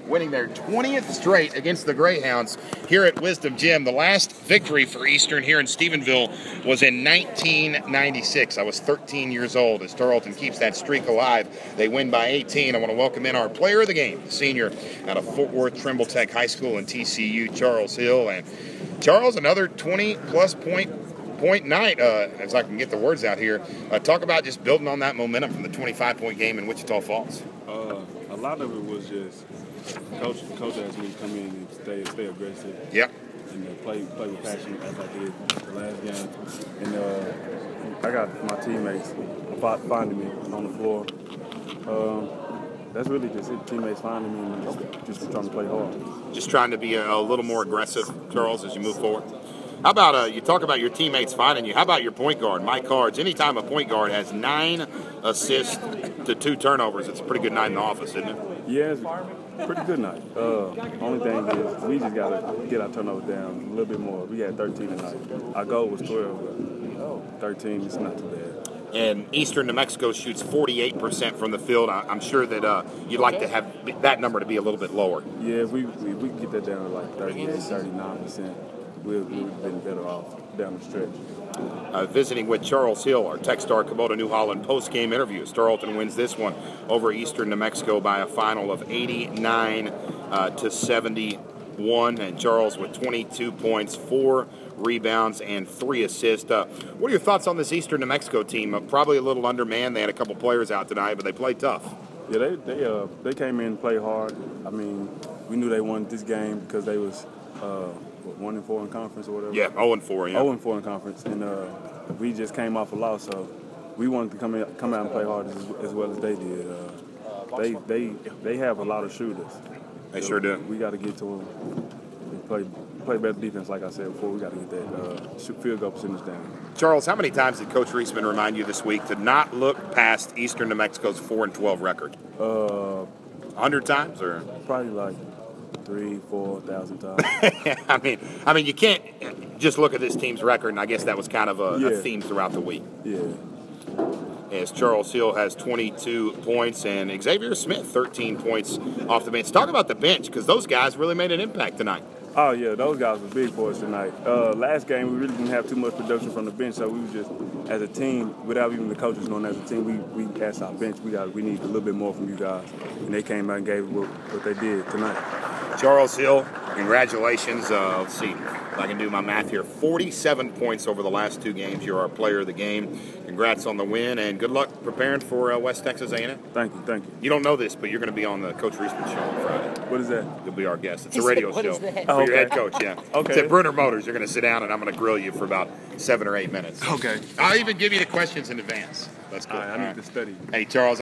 winning their 20th straight against the Greyhounds here at Wisdom Gym. The last victory for Eastern here in Stephenville was in 1996. I was 13 years old. As Tarleton keeps that streak alive, they win by 18. I want to welcome in our player of the game, the senior out of Fort Worth Trimble Tech High School and TCU, Charles Hill. And Charles, another 20-plus point night, as I can get the words out here. Talk about just building on that momentum from the 25-point game in Wichita Falls. A lot of it was just coach asked me to come in and stay aggressive. Yep. And play with passion as I did the last game. And I got my teammates finding me on the floor. That's really just it. Teammates finding me and just trying to play hard. Just trying to be a little more aggressive, Charles, as you move forward. How about, you talk about your teammates finding you. How about your point guard, Mike Cards? Anytime a point guard has 9 assists to 2 turnovers, it's a pretty good night in the office, isn't it? Yeah, it's a pretty good night. Only thing is we just got to get our turnovers down a little bit more. We had 13 tonight. Our goal was 12, but 13 is not too bad. And Eastern New Mexico shoots 48% from the field. I'm sure that you'd like to have that number to be a little bit lower. Yeah, if we can get that down to like 38, 39%. We've been better off down the stretch. Visiting with Charles Hill, our Techstar Kubota New Holland post-game interview. Tarleton wins this one over Eastern New Mexico by a final of 89 to 71. And Charles with 22 points, 4 rebounds, and 3 assists. What are your thoughts on this Eastern New Mexico team? Probably a little undermanned. They had a couple players out tonight, but they played tough. Yeah, they came in and played hard. I mean, we knew they won this game because they was 1-4 in conference or whatever. Yeah, 0-4. Yeah, 0-4 in conference, and we just came off a loss, so we wanted to come out and play hard as well as they did. They have a lot of shooters. They sure do. We got to get to them and play better defense, like I said before. We got to get that field goal percentage down. Charles, how many times did Coach Reisman remind you this week to not look past Eastern New Mexico's 4-12 record? 100 times, or probably like 3,000-4,000 times. I mean, you can't just look at this team's record, and I guess that was kind of a theme throughout the week. Yeah. As Charles Hill has 22 points and Xavier Smith 13 points off the bench. Talk about the bench, because those guys really made an impact tonight. Oh, yeah, those guys were big for us tonight. Last game, we really didn't have too much production from the bench, so we were just, as a team, without even the coaches knowing as a team, we asked our bench, we need a little bit more from you guys. And they came out and gave what they did tonight. Charles Hill, congratulations. Let's see if I can do my math here. 47 points over the last 2 games. You're our player of the game. Congrats on the win, and good luck preparing for West Texas A&M. Thank you. You don't know this, but you're going to be on the Coach Reisman show on Friday. What is that? You'll be our guest. It's a radio show Oh, for your head coach, yeah. Okay. It's at Brunner Motors. You're going to sit down, and I'm going to grill you for about 7 or 8 minutes. Okay. I'll even give you the questions in advance. That's cool. All right, I need to study. Hey, Charles.